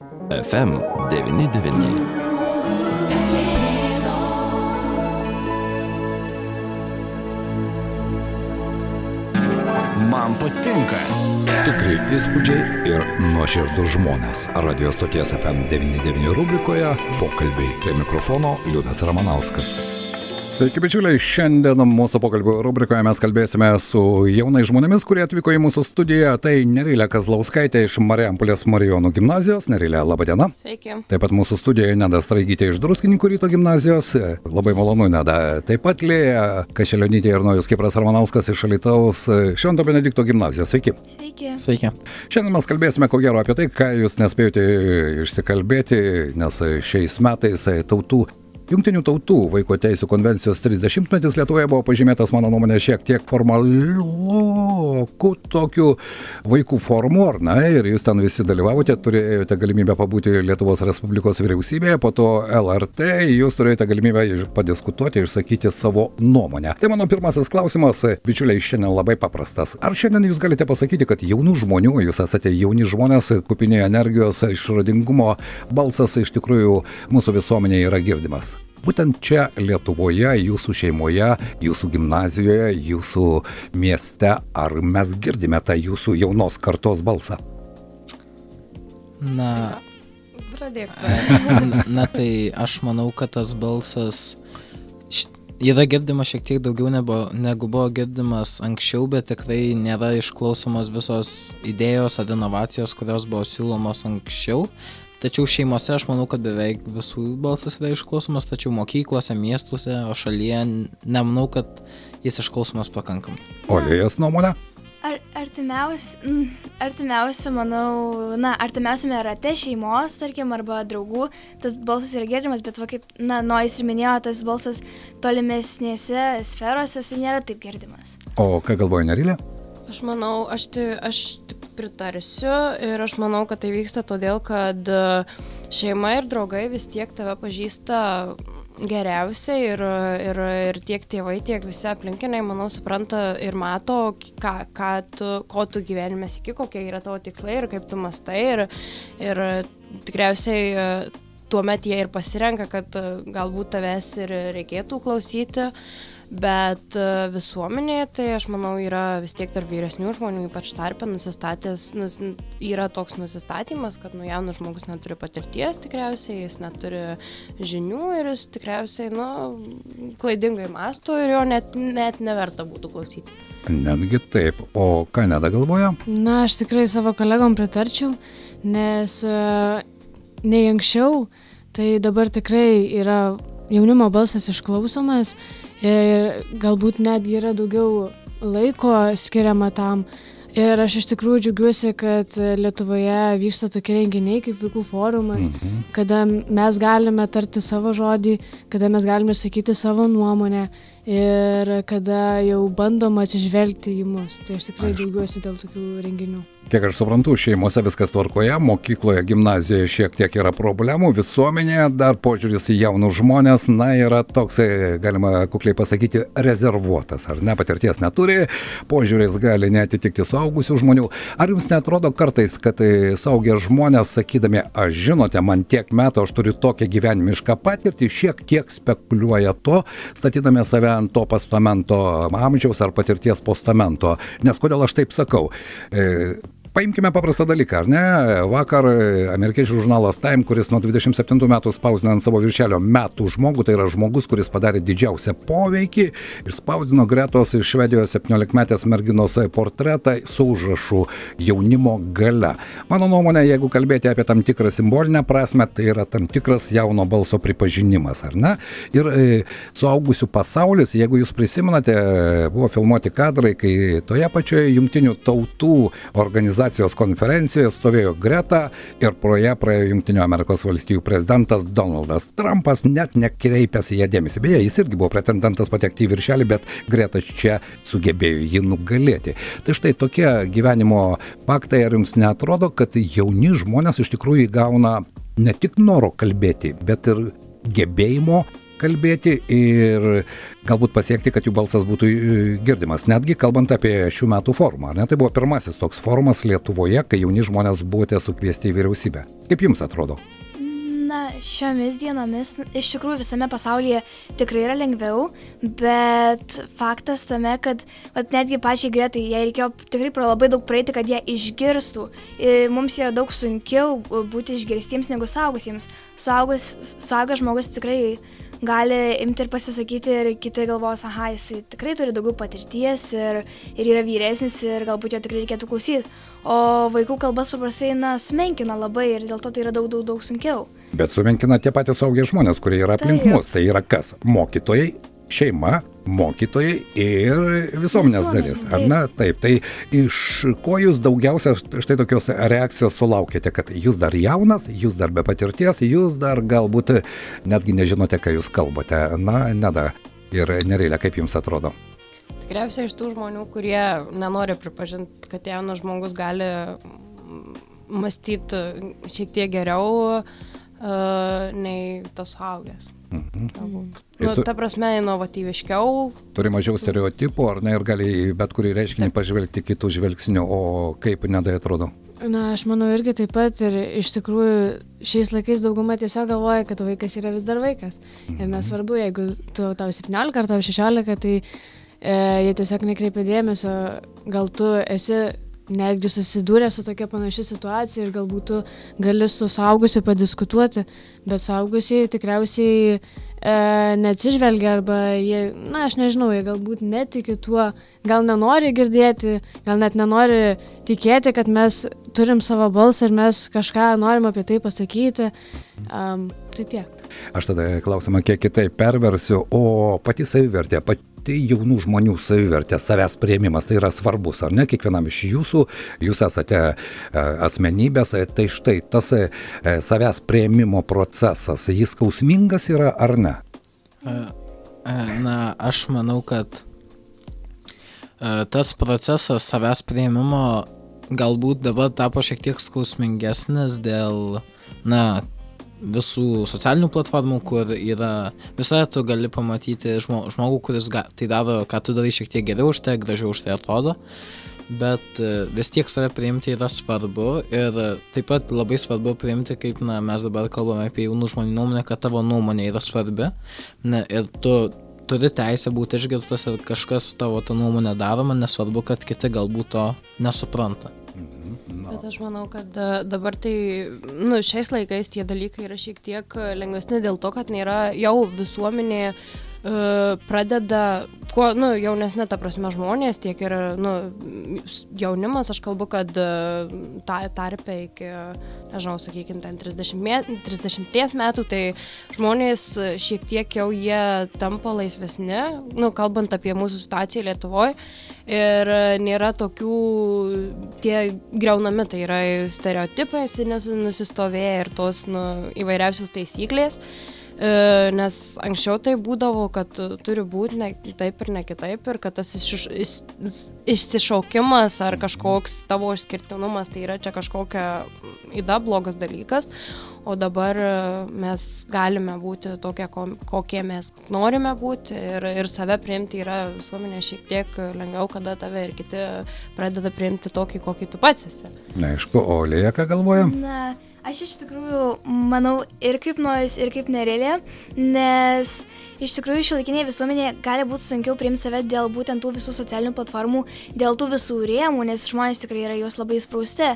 FM 99. Man patinka. Tikrai įspūdžiai ir nuoširdus žmonės. Radio stoties FM 99 rubrikoje pokalbiai. Prie mikrofono Liudas Ramanauskas. Sveiki, bičiuliai. Šiandien mūsų pokalbių rubrikoje mes kalbėsime su jaunais žmonėmis, kurie atvyko į mūsų studiją. Tai Nerilė Kazlauskaitė iš Marijampolės Marijonų gimnazijos. Nerilė, laba diena. Sveiki. Taip pat mūsų studijoje Neda Straigytė iš Druskininkų ryto gimnazijos. Labai malonu, Neda. Taip pat Lėja Kašelionytė ir Nojus Kipras Ramanauskas iš Alytaus Švento Benedikto gimnazijos. Sveiki. Sveiki. Šiandien mes kalbėsime ko gero apie tai, ką jūs nespėjote išsikalbėti, nes šiais metais Jungtinių tautų vaiko teisų konvencijos 30-metis Lietuvoje buvo pažymėtas, mano nuomonė, šiek tiek formalių tokių vaikų formų, ar ne, ir jūs ten visi dalyvavote, turėjote galimybę pabūti Lietuvos Respublikos vyriausybėje, po to LRT, jūs turėjote galimybę padiskutuoti ir išsakyti savo nuomonę. Tai mano pirmasis klausimas, bičiuliai, šiandien labai paprastas. Ar šiandien jūs galite pasakyti, kad jaunų žmonių, jūs esate jauni žmonės, kupini energijos, išradingumo, balsas iš tikrųjų mūsų visuomenėje yra girdimas? Būtent čia Lietuvoje, jūsų šeimoje, jūsų gimnazijoje, jūsų mieste, ar mes girdime tą jūsų jaunos kartos balsą? Pradėk. Tai aš manau, kad tas balsas yra girdimas šiek tiek daugiau negu buvo girdimas anksčiau, bet tikrai nėra išklausomos visos idėjos ar inovacijos, kurios buvo siūlomos anksčiau. Tačiau šeimose aš manau, kad beveik visų balsas yra išklausomas, tačiau mokyklose, miestuose, o šalyje nemanau, kad jis išklausomas pakankamai. O Lėjos nuomonė? Artimiausia, manau, artimiausiame rate šeimos, tarkim, arba draugų, tas balsas yra girdimas, bet va kaip, Nojus ir minėjo, tas balsas tolimesnėse sferose nėra taip girdimas. O ką galvoja Nerilė? Aš manau, aš tik pritarsiu ir aš manau, kad tai vyksta todėl, kad šeima ir draugai vis tiek tave pažįsta geriausiai ir tiek tėvai, tiek visi aplinkiniai, manau, supranta ir mato, ko tu gyvenime sieki, kokie yra tavo tikslai ir kaip tu mastai ir tikriausiai tuomet jie ir pasirenka, kad galbūt tavęs ir reikėtų klausyti. Bet visuomenėje, tai aš manau, yra vis tiek tarp vyresnių žmonių, ypač tarpe yra toks nusistatymas, kad jaunas žmogus neturi patirties tikriausiai, jis neturi žinių ir jis tikriausiai, klaidingai mąsto ir jo net neverta būtų klausyti. Netgi taip. O ką Neda galvoja? Aš tikrai savo kolegom pritarčiau, nes nei anksčiau, tai dabar tikrai yra jaunimo balsas išklausomas ir galbūt netgi yra daugiau laiko skiriama tam. Ir aš iš tikrųjų džiaugiuosi, kad Lietuvoje vyksta tokie renginiai kaip vaikų forumas, kada mes galime tarti savo žodį, kada mes galime sakyti savo nuomonę ir kada jau bandoma atsižvelgti į mus. Tai aš tikrai džiaugiuosi dėl tokių renginių. Kiek aš suprantu, šeimose viskas tvarkoje, mokykloje, gimnazijoje šiek tiek yra problemų, visuomenėje dar požiūris į jaunus žmonės, yra toks, galima kukliai pasakyti, rezervuotas, ar ne, patirties neturi, požiūris gali neatitikti suaugusių žmonių. Ar jums neatrodo kartais, kad suaugę žmonės, sakydami, aš žinote, man tiek metų, aš turiu tokią gyvenimišką patirtį, šiek tiek spekuliuoja to, statydami save ant to postamento amžiaus ar patirties postamento. Nes kodėl aš taip sakau? Paimkime paprastą dalyką, ar ne? Vakar amerikiečių žurnalas Time, kuris nuo 27 metų spausdino ant savo viršelio metų žmogų, tai yra žmogus, kuris padarė didžiausią poveikį, ir spausdino Gretos iš Švedijos 17-metės merginos portretą su užrašu jaunimo galia. Mano nuomonė, jeigu kalbėti apie tam tikrą simbolinę prasme, tai yra tam tikras jauno balso pripažinimas, ar ne? Ir suaugusių pasaulis, jeigu jūs prisimenate, buvo filmuoti kadrai, kai toje pačioje Jungtinių tautų organizacijos konferencijoje stovėjo Greta ir pro ją praėjo Jungtinių Amerikos valstijų prezidentas Donaldas Trumpas, net nekreipęs į ją dėmesį. Beje, jis irgi buvo pretendentas patekti į viršelį, bet Greta čia sugebėjo jį nugalėti. Tai štai tokie gyvenimo faktai, ar jums neatrodo, kad jauni žmonės iš tikrųjų įgauna ne tik noro kalbėti, bet ir gebėjimo kalbėti ir galbūt pasiekti, kad jų balsas būtų girdimas. Netgi kalbant apie šių metų forumą. Ne? Tai buvo pirmasis toks forumas Lietuvoje, kai jauni žmonės buvote sukviesti į vyriausybę. Kaip jums atrodo? Na, šiomis dienomis iš tikrųjų visame pasaulyje tikrai yra lengviau, bet faktas tame, kad netgi pačiai Gretai, jai reikėjo tikrai labai daug praeiti, kad ją išgirstų. Mums yra daug sunkiau būti išgirstiems negu suaugusiems. Suaugęs žmogus tikrai gali imti ir pasisakyti ir kiti galvos, aha, jis tikrai turi daugiau patirties ir yra vyresnis ir galbūt jo tikrai reikėtų klausyti. O vaikų kalbas paprastai, sumenkina labai ir dėl to tai yra daug sunkiau. Bet sumenkina tie patys suaugę žmonės, kurie yra aplink mus. Tai yra kas? Mokytojai, šeima, mokytojai ir visuomenės dalis. Ar ne? Taip. Tai iš ko jūs daugiausia štai tokios reakcijos sulaukėte, kad jūs dar jaunas, jūs dar be patirties, jūs dar galbūt netgi nežinote, ką jūs kalbate. Na, Neda ir Nerilė, kaip jums atrodo? Tikriausiai iš tų žmonių, kurie nenori pripažinti, kad jaunas žmogus gali mąstyti šiek tiek geriau nei tas suaugęs. Ta prasme, inovatyviškiau. Turi mažiau stereotipų, ar ne, ir gali bet kurį reiškinį pažvelgti kitų žvilgsnių, o kaip Nedai atrodo? Na, aš manau irgi taip pat ir iš tikrųjų šiais laikais dauguma tiesiog galvoja, kad vaikas yra vis dar vaikas. Ir nesvarbu, jeigu tau 17 ar tau 16, tai jie tiesiog nekreipia dėmesio, gal tu esi netgi susidūrę su tokia panaši situacija ir galbūt tu gali su suaugusiu padiskutuoti, bet suaugusiai tikriausiai neatsižvelgia arba jie, aš nežinau, jie galbūt netiki tuo, gal nenori girdėti, gal net nenori tikėti, kad mes turim savo balsą ir mes kažką norim apie tai pasakyti. Tai tiek. Aš tada klausimą kiek kitaip perversiu, o pati savivertė, tai jaunų žmonių savivertė, savęs priėmimas, tai yra svarbus, ar ne, kiekvienam iš jūsų, jūs esate asmenybės, tai štai tas savęs priėmimo procesas, jis skausmingas yra ar ne? Na, aš manau, kad tas procesas savęs priėmimo galbūt dabar tapo šiek tiek skausmingesnis dėl, visų socialinių platformų, kur yra visai tu gali pamatyti žmogų, kuris tai daro, ką tu darai šiek tiek geriau už tai, gražiau už tai atrodo, bet vis tiek save priimti yra svarbu ir taip pat labai svarbu priimti, kaip mes dabar kalbame apie jaunų žmonių nuomonę, kad tavo nuomonė yra svarbi ir tu turi teisę būti išgirstas ir kažkas su tavo tą nuomonę daroma, nesvarbu, kad kiti galbūt to nesupranta. Bet aš manau, kad dabar tai, šiais laikais tie dalykai yra šiek tiek lengvesni dėl to, kad nėra jau visuomenė pradeda, jaunesnė ta prasme žmonės, tiek ir jaunimas, aš kalbu, kad tarpe iki, sakykime, 30 metų, tai žmonės šiek tiek jau jie tampa laisvesni, kalbant apie mūsų situaciją Lietuvoje, ir nėra tokių, tie griaunami, tai yra stereotipai nusistovėję ir tos įvairiausios taisyklės. Nes anksčiau tai būdavo, kad turi būti ne taip ir ne kitaip ir kad tas išsišaukimas ar kažkoks tavo išskirtinumas tai yra čia kažkokia blogas dalykas, o dabar mes galime būti tokie, kokie mes norime būti ir save priimti yra visuomenė šiek tiek lengviau, kada tave ir kiti pradeda priimti tokį, kokį tu pats esi. Na, aišku, o Lėja ką galvoja? Aš iš tikrųjų manau ir kaip Nojus, ir kaip Nerilė, nes iš tikrųjų šiuolaikinėje visuomenėje gali būti sunkiau priimti save dėl būtent tų visų socialinių platformų, dėl tų visų rėmų, nes žmonės tikrai yra juos labai įsprausti.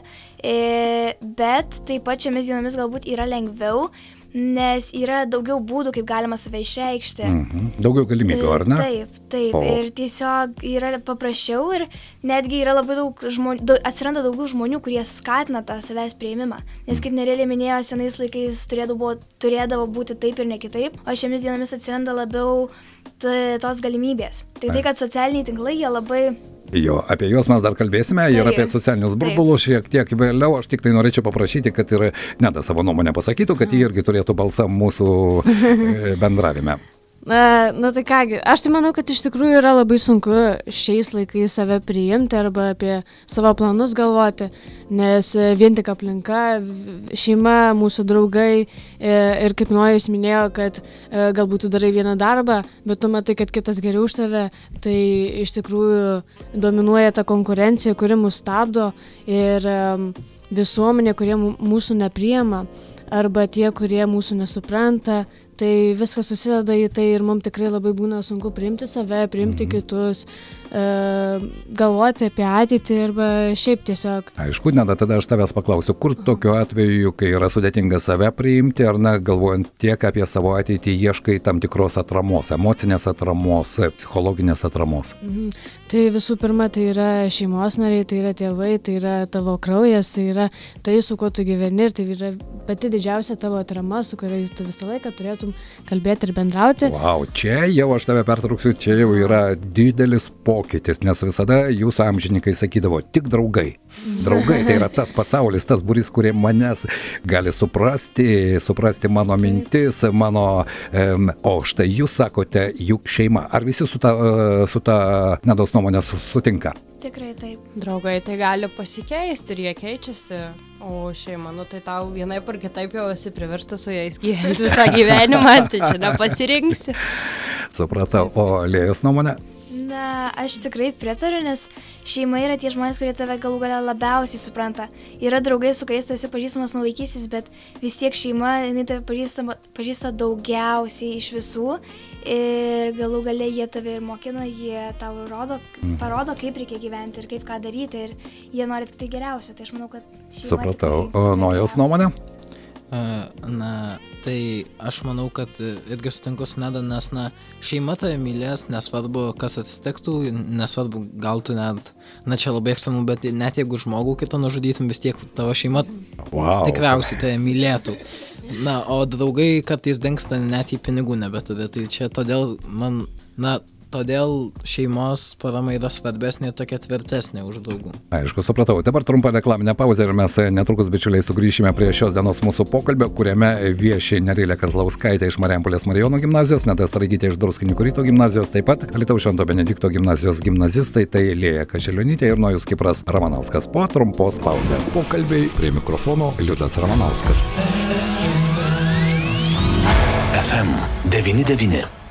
Bet taip pat šiomis dienomis galbūt yra lengviau, nes yra daugiau būdų, kaip galima save išreikšti. Daugiau galimybių, ar ne? Taip. Ir tiesiog yra paprasčiau ir netgi yra labai daug žmonių, atsiranda daugiau žmonių, kurie skatina tą savęs priėmimą. Nes kaip Nerilė minėjo, senais laikais turėdavo būti taip ir ne kitaip, o šiomis dienomis atsiranda labiau tos galimybės. Tai, kad socialiniai tinklai, jie labai... Jo, apie juos mes dar kalbėsime ir apie socialinius burbulus šiek tiek vėliau. Aš tik tai norėčiau paprašyti, kad ir Neda savo nuomonę pasakytų, kad jie irgi turėtų balsą mūsų bendravime. Na tai kągi, aš tai manau, kad iš tikrųjų yra labai sunku šiais laikais save priimti arba apie savo planus galvoti, nes vien tik aplinka, šeima, mūsų draugai ir kaip Nojus minėjo, kad galbūt tu darai vieną darbą, bet tu matai, kad kitas geriau už tave, tai iš tikrųjų dominuoja ta konkurencija, kuri mus stabdo ir visuomenė, kurie mūsų nepriima arba tie, kurie mūsų nesupranta. Tai viskas susideda į tai ir mums tikrai labai būna sunku priimti save, priimti kitus, galvoti apie ateitį arba šiaip tiesiog. Aišku, Neda, tada aš tavęs paklausiu, kur tokiu atveju, kai yra sudėtinga save priimti, ar galvojant tiek apie savo ateitį, ieškai tam tikros atramos, emocinės atramos, psichologinės atramos? Tai visų pirma, tai yra šeimos nariai, tai yra tėvai, tai yra tavo kraujas, tai yra tai, su kuo tu gyveni ir tai yra pati didžiausia tavo atrama, su kuria tu visą laiką turėtum kalbėti ir bendrauti. Wow, čia jau aš tave pertrauksiu, čia jau yra didelis pokytis, nes visada jūsų amžininkai sakydavo, tik draugai. Draugai tai yra tas pasaulis, tas būrys, kurie manęs gali suprasti mano mintis, o štai jūs sakote, juk šeima. Ar visi su ta Nedos nuomonė sutinka? Tikrai taip. Draugai tai gali pasikeisti ir jie keičiasi, o šeima, tai tau vienaip ar kitaip jau esi priverstas su jais gyventi visą gyvenimą, tai čia nepasirinksi. Supratau, o Lėjos nuomonė? Na, aš tikrai pritariu, nes šeima yra tie žmonės, kurie tave galų galia labiausiai supranta. Yra draugai, su kuriais tu esi pažįstamas nuo vaikystės, bet vis tiek šeima, jinai tave pažįsta daugiausiai iš visų ir galų galia jie tave ir mokina, jie tau parodo, kaip reikia gyventi ir kaip ką daryti ir jie nori tik tai geriausio. Tai aš manau, kad šeima... Supratau, o Nojos nuomonė? Na, tai aš manau, kad irgi sutinku su Neda, nes šeima tave mylės, nesvarbu, kas atsitiktų, nesvarbu, gal tu net, čia labai ekstremu, bet net jeigu žmogų kitą nužudytum, vis tiek tavo šeima tikriausiai tave mylėtų. Na, o draugai kartais dingsta net į pinigų nebeturi, tai čia todėl todėl šeimos parama yra svarbesnė ir tokia tvirtesnė už draugų. Aišku, supratau. Dabar trumpa reklaminė pauzė ir mes netrukus, bičiuliai, sugrįšime prie šios dienos mūsų pokalbio, kuriame vieši Nerilė Kazlauskaitė iš Marijampolės Marijonų gimnazijos, Neda Straigytė iš Druskininkų Ryto gimnazijos, taip pat Alytaus Švento Benedikto gimnazijos gimnazistai, tai Lėja Kaželionytė ir Nojus Kipras Ramanauskas. Po trumpos pauzės pokalbiai, prie mikrofono Liudas Ramanauskas. FM 99.